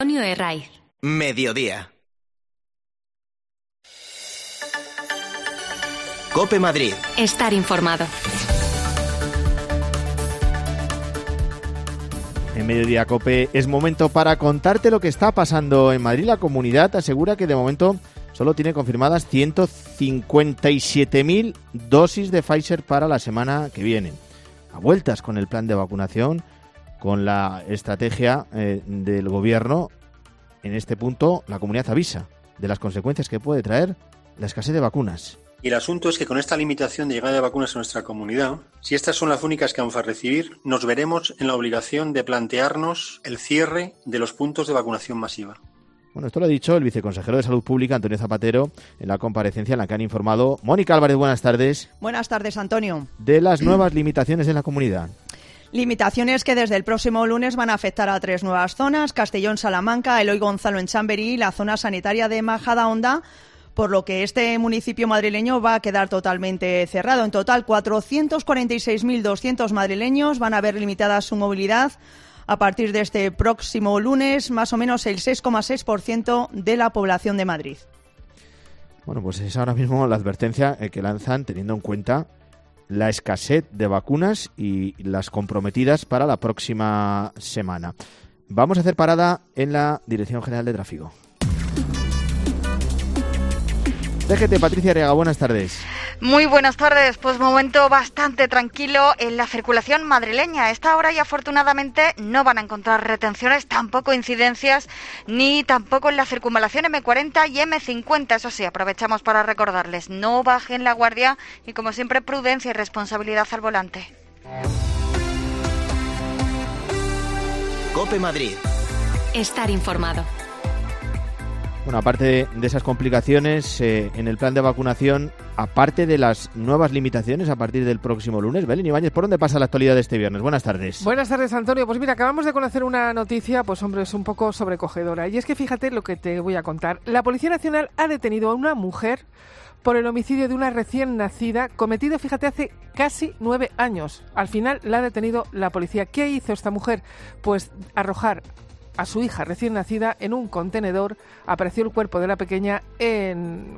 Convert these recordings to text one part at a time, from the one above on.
Antonio Herraiz. Mediodía. COPE Madrid. Estar informado. En Mediodía COPE es momento para contarte lo que está pasando en Madrid. La comunidad asegura que de momento solo tiene confirmadas 157.000 dosis de Pfizer para la semana que viene. A vueltas con el plan de vacunación, con la estrategia del gobierno. En este punto, la comunidad avisa de las consecuencias que puede traer la escasez de vacunas. Y el asunto es que con esta limitación de llegada de vacunas a nuestra comunidad, si estas son las únicas que vamos a recibir, nos veremos en la obligación de plantearnos el cierre de los puntos de vacunación masiva. Bueno, esto lo ha dicho el viceconsejero de Salud Pública, Antonio Zapatero, en la comparecencia en la que han informado. Mónica Álvarez, buenas tardes. Buenas tardes, Antonio. De las nuevas limitaciones en la comunidad. Limitaciones que desde el próximo lunes van a afectar a 3 nuevas zonas: Castellón, Salamanca, Eloy Gonzalo en Chamberí y la zona sanitaria de Majadahonda, por lo que este municipio madrileño va a quedar totalmente cerrado. En total, 446.200 madrileños van a ver limitada su movilidad a partir de este próximo lunes, más o menos el 6,6% de la población de Madrid. Bueno, pues es ahora mismo la advertencia que lanzan teniendo en cuenta la escasez de vacunas y las comprometidas para la próxima semana. Vamos a hacer parada en la Dirección General de Tráfico. DGT, Patricia Arriaga, buenas tardes. Muy buenas tardes. Pues momento bastante tranquilo en la circulación madrileña. A esta hora y afortunadamente no van a encontrar retenciones, tampoco incidencias, ni tampoco en la circunvalación M40 y M50. Eso sí, aprovechamos para recordarles, no bajen la guardia y, como siempre, prudencia y responsabilidad al volante. COPE Madrid. Estar informado. Bueno, aparte de esas complicaciones en el plan de vacunación, aparte de las nuevas limitaciones a partir del próximo lunes, Belén Ibáñez, ¿por dónde pasa la actualidad de este viernes? Buenas tardes. Buenas tardes, Antonio. Pues mira, acabamos de conocer una noticia, pues hombre, es un poco sobrecogedora. Y es que fíjate lo que te voy a contar. La Policía Nacional ha detenido a una mujer por el homicidio de una recién nacida, cometido, fíjate, hace casi 9 años. Al final la ha detenido la policía. ¿Qué hizo esta mujer? Pues arrojar a su hija recién nacida en un contenedor. Apareció el cuerpo de la pequeña en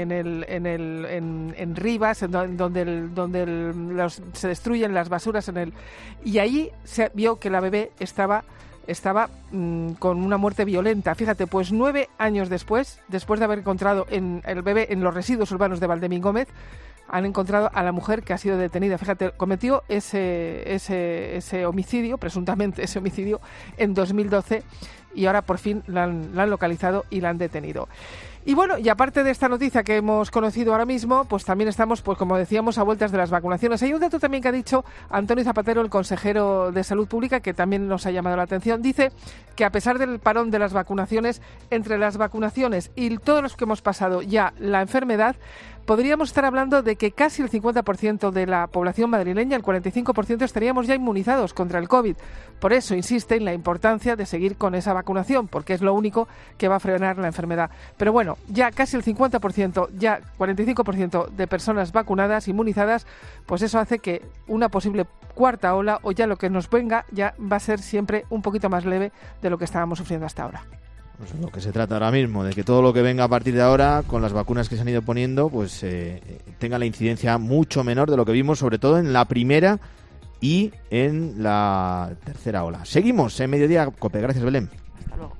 Rivas, donde se destruyen las basuras y allí se vio que la bebé estaba con una muerte violenta. Fíjate, pues 9 años después de haber encontrado el bebé en los residuos urbanos de Valdemín Gómez, han encontrado a la mujer que ha sido detenida. Fíjate, cometió ese homicidio, presuntamente ese homicidio, en 2012 y ahora por fin la han localizado y la han detenido. Y bueno, y aparte de esta noticia que hemos conocido ahora mismo, pues también estamos, pues como decíamos, a vueltas de las vacunaciones. Hay un dato también que ha dicho Antonio Zapatero, el consejero de Salud Pública, que también nos ha llamado la atención. Dice que a pesar del parón de las vacunaciones, entre las vacunaciones y todos los que hemos pasado ya la enfermedad, podríamos estar hablando de que casi el 50% de la población madrileña, el 45%, estaríamos ya inmunizados contra el COVID. Por eso insiste en la importancia de seguir con esa vacunación, porque es lo único que va a frenar la enfermedad. Pero bueno, ya casi el 50%, ya 45% de personas vacunadas, inmunizadas, pues eso hace que una posible cuarta ola, o ya lo que nos venga, ya va a ser siempre un poquito más leve de lo que estábamos sufriendo hasta ahora. Pues es lo que se trata ahora mismo, de que todo lo que venga a partir de ahora, con las vacunas que se han ido poniendo, pues tenga la incidencia mucho menor de lo que vimos, sobre todo en la primera y en la tercera ola. Seguimos en Mediodía COPE. Gracias, Belén. Hasta luego.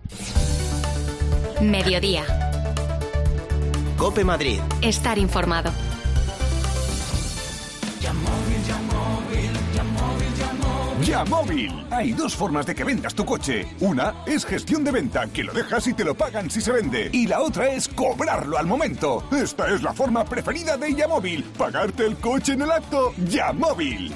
Mediodía. COPE Madrid. Estar informado. Yamóvil. Hay 2 formas de que vendas tu coche. Una es gestión de venta, que lo dejas y te lo pagan si se vende. Y la otra es cobrarlo al momento. Esta es la forma preferida de Yamóvil. Pagarte el coche en el acto. Yamóvil.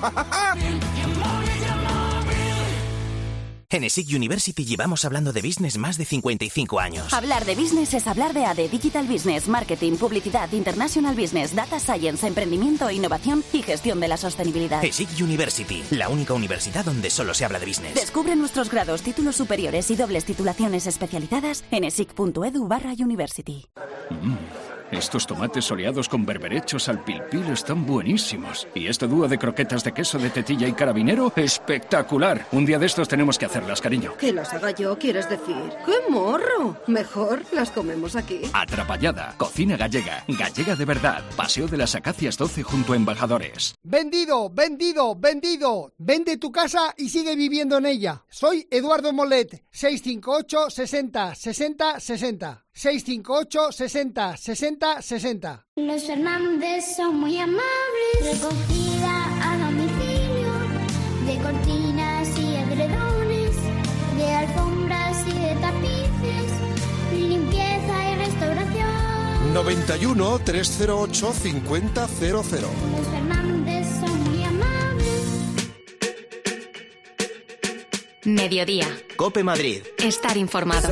En ESIC University llevamos hablando de business más de 55 años. Hablar de business es hablar de ADE, Digital Business, Marketing, Publicidad, International Business, Data Science, Emprendimiento, Innovación y Gestión de la Sostenibilidad. ESIC University, la única universidad donde solo se habla de business. Descubre nuestros grados, títulos superiores y dobles titulaciones especializadas en esic.edu/university. Estos tomates soleados con berberechos al pil-pil están buenísimos. Y este dúo de croquetas de queso de tetilla y carabinero, espectacular. Un día de estos tenemos que hacerlas, cariño. ¿Que las haga yo, quieres decir? ¡Qué morro! Mejor las comemos aquí. Atrapallada, cocina gallega, gallega de verdad. Paseo de las Acacias 12 junto a Embajadores. Vendido, vendido, vendido. Vende tu casa y sigue viviendo en ella. Soy Eduardo Molet, 658 60 60 60. 658 60 60 60. Los Fernández son muy amables. Recogida a domicilio de cortinas y edredones, de alfombras y de tapices, limpieza y restauración. 91 308 5000. Los Fernández son muy amables. Mediodía. COPE Madrid. Estar informado.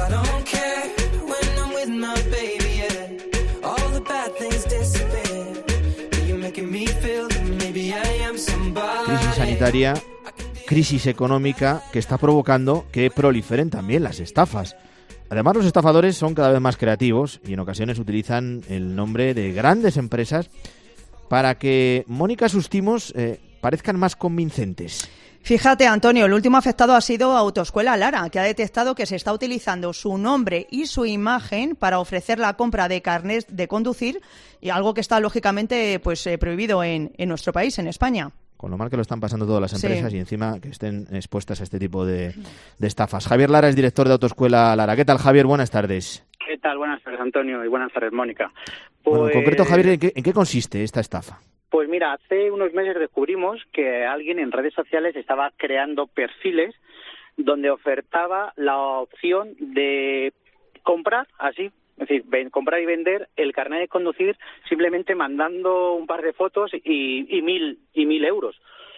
Crisis sanitaria, crisis económica que está provocando que proliferen también las estafas. Además, los estafadores son cada vez más creativos y en ocasiones utilizan el nombre de grandes empresas para que, Mónica, sus timos parezcan más convincentes. Fíjate, Antonio, el último afectado ha sido Autoescuela Lara, que ha detectado que se está utilizando su nombre y su imagen para ofrecer la compra de carnés de conducir, y algo que está lógicamente prohibido en nuestro país, en España. Con lo mal que lo están pasando todas las empresas, sí. Y encima que estén expuestas a este tipo de estafas. Javier Lara es director de Autoescuela Lara. ¿Qué tal, Javier? Buenas tardes. ¿Qué tal? Buenas tardes, Antonio, y buenas tardes, Mónica. Bueno, en concreto, Javier, ¿en qué consiste esta estafa? Pues mira, hace unos meses descubrimos que alguien en redes sociales estaba creando perfiles donde ofertaba la opción de comprar así, es decir, comprar y vender el carnet de conducir simplemente mandando un par de fotos y 1.000 euros.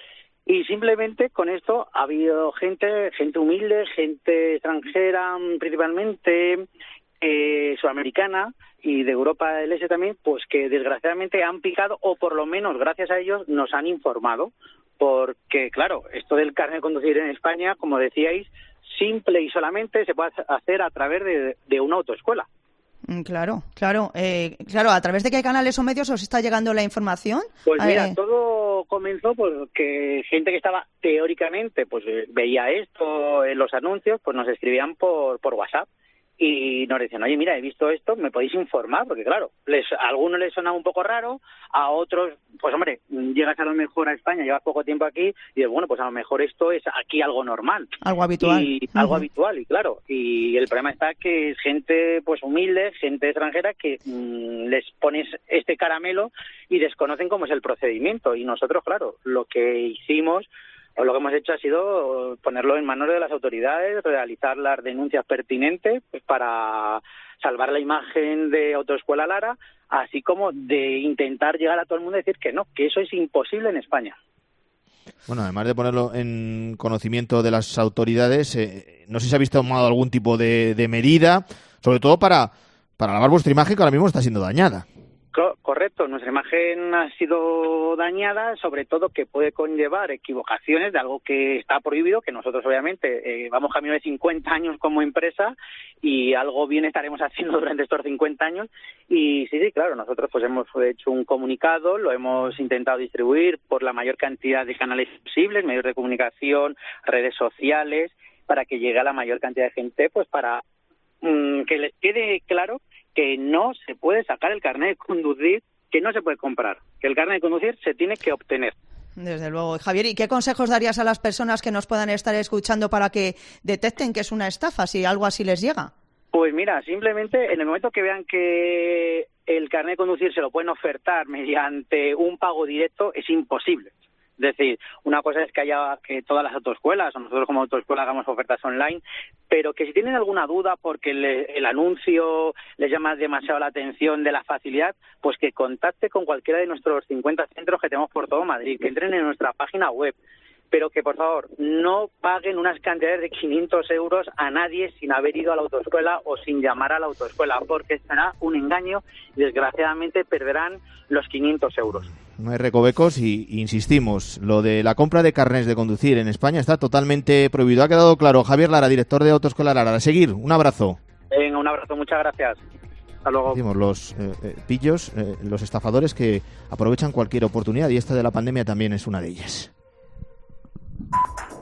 Y simplemente con esto ha habido gente humilde, gente extranjera principalmente, sudamericana y de Europa del Este también, pues que desgraciadamente han picado, o por lo menos gracias a ellos nos han informado, porque claro, esto del carnet de conducir en España, como decíais, simple y solamente se puede hacer a través de una autoescuela. Claro. ¿A través de qué canales o medios os está llegando la información? Pues mira, todo comenzó porque gente que estaba teóricamente, pues veía esto en los anuncios, pues nos escribían por WhatsApp. Y nos decían, oye, mira, he visto esto, ¿me podéis informar? Porque claro, a algunos les sonaba un poco raro, a otros, pues hombre, llegas a lo mejor a España, llevas poco tiempo aquí, y dices, bueno, pues a lo mejor esto es aquí algo normal. Algo habitual. Algo habitual, y claro. Y el problema está que es gente pues humilde, gente extranjera, que les pones este caramelo y desconocen cómo es el procedimiento. Y nosotros, claro, lo que hicimos, o lo que hemos hecho ha sido ponerlo en manos de las autoridades, realizar las denuncias pertinentes pues, para salvar la imagen de Autoescuela Lara, así como de intentar llegar a todo el mundo y decir que no, que eso es imposible en España. Bueno, además de ponerlo en conocimiento de las autoridades, no sé si habéis tomado algún tipo de medida, sobre todo para lavar vuestra imagen, que ahora mismo está siendo dañada. Correcto, nuestra imagen ha sido dañada, sobre todo que puede conllevar equivocaciones de algo que está prohibido, que nosotros obviamente vamos camino de 50 años como empresa y algo bien estaremos haciendo durante estos 50 años. Y sí, claro, nosotros pues hemos hecho un comunicado, lo hemos intentado distribuir por la mayor cantidad de canales posibles, medios de comunicación, redes sociales, para que llegue a la mayor cantidad de gente, pues para que les quede claro que no se puede sacar el carnet de conducir, que no se puede comprar, que el carnet de conducir se tiene que obtener. Desde luego. Javier, ¿y qué consejos darías a las personas que nos puedan estar escuchando para que detecten que es una estafa, si algo así les llega? Pues mira, simplemente en el momento que vean que el carnet de conducir se lo pueden ofertar mediante un pago directo, es imposible. Es decir, una cosa es que todas las autoescuelas o nosotros como autoescuela hagamos ofertas online, pero que si tienen alguna duda porque el anuncio les llama demasiado la atención de la facilidad, pues que contacte con cualquiera de nuestros 50 centros que tenemos por todo Madrid, que entren en nuestra página web, pero que por favor no paguen unas cantidades de 500 euros a nadie sin haber ido a la autoescuela o sin llamar a la autoescuela, porque será un engaño y desgraciadamente perderán los 500 euros. No hay recovecos y insistimos, lo de la compra de carnés de conducir en España está totalmente prohibido. Ha quedado claro. Javier Lara, director de Autoescuela Lara. A seguir, un abrazo. Venga, un abrazo, muchas gracias. Hasta luego. Decimos, los pillos, los estafadores que aprovechan cualquier oportunidad, y esta de la pandemia también es una de ellas.